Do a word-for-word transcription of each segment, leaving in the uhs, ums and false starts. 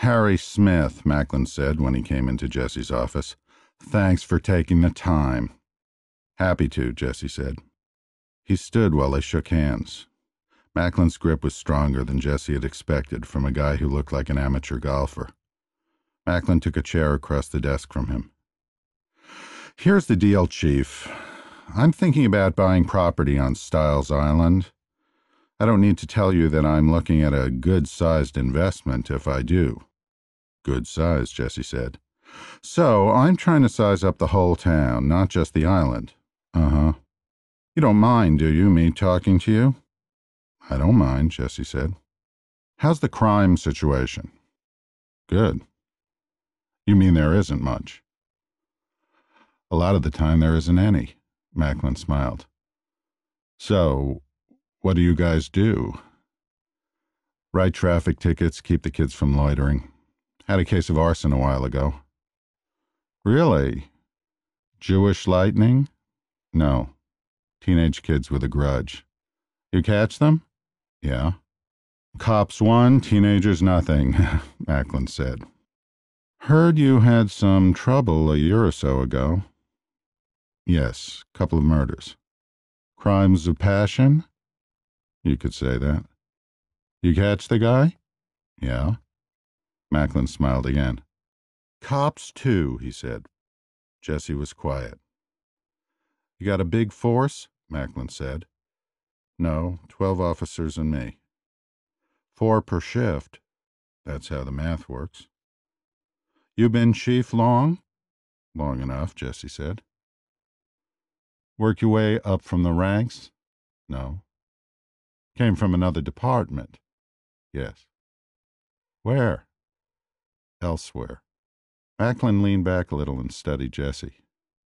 Harry Smith, Macklin said when he came into Jesse's office. Thanks for taking the time. Happy to, Jesse said. He stood while they shook hands. Macklin's grip was stronger than Jesse had expected from a guy who looked like an amateur golfer. Macklin took a chair across the desk from him. Here's the deal, Chief. I'm thinking about buying property on Styles Island. I don't need to tell you that I'm looking at a good-sized investment if I do. Good size, Jesse said. So I'm trying to size up the whole town, not just the island. Uh-huh. You don't mind, do you, me talking to you? I don't mind, Jesse said. How's the crime situation? Good. You mean there isn't much? A lot of the time there isn't any, Macklin smiled. So, what do you guys do? Write traffic tickets, keep the kids from loitering. Had a case of arson a while ago. Really? Jewish lightning? No. Teenage kids with a grudge. You catch them? Yeah. Cops one, teenagers nothing, Macklin said. Heard you had some trouble a year or so ago. Yes, couple of murders. Crimes of passion? You could say that. You catch the guy? Yeah. Macklin smiled again. Cops too, he said. Jesse was quiet. You got a big force? Macklin said. No, twelve officers and me. Four per shift. That's how the math works. You been chief long? Long enough, Jesse said. Work your way up from the ranks? No. Came from another department? Yes. Where? Elsewhere. Macklin leaned back a little and studied Jesse.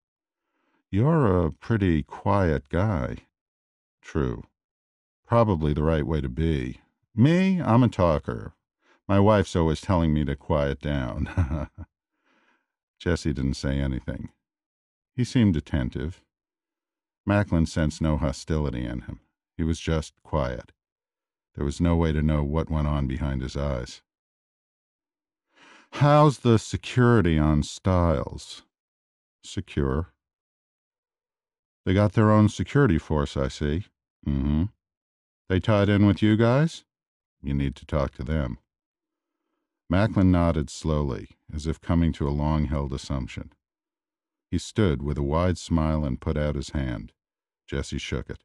You're a pretty quiet guy. True. Probably the right way to be. Me, I'm a talker. My wife's always telling me to quiet down. Jesse didn't say anything. He seemed attentive. Macklin sensed no hostility in him. He was just quiet. There was no way to know what went on behind his eyes. How's the security on Styles? Secure. They got their own security force, I see. Mm-hmm. They tied in with you guys? You need to talk to them. Macklin nodded slowly, as if coming to a long-held assumption. He stood with a wide smile and put out his hand. Jesse shook it.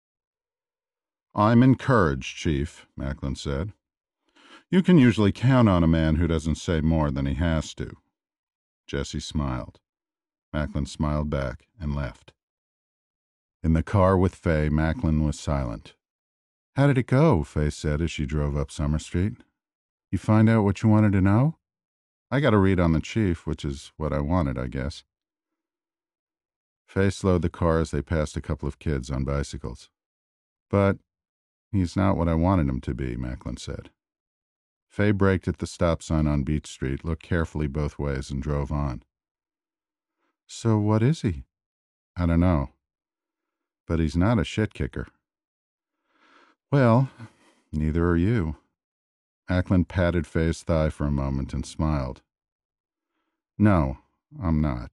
I'm encouraged, Chief, Macklin said. You can usually count on a man who doesn't say more than he has to. Jesse smiled. Macklin smiled back and left. In the car with Faye, Macklin was silent. How did it go? Faye said as she drove up Summer Street. You find out what you wanted to know? I got a read on the chief, which is what I wanted, I guess. Faye slowed the car as they passed a couple of kids on bicycles. But he's not what I wanted him to be, Macklin said. Faye braked at the stop sign on Beach Street, looked carefully both ways, and drove on. So what is he? I don't know. But he's not a shit-kicker. Well, neither are you. Macklin patted Faye's thigh for a moment and smiled. No, I'm not.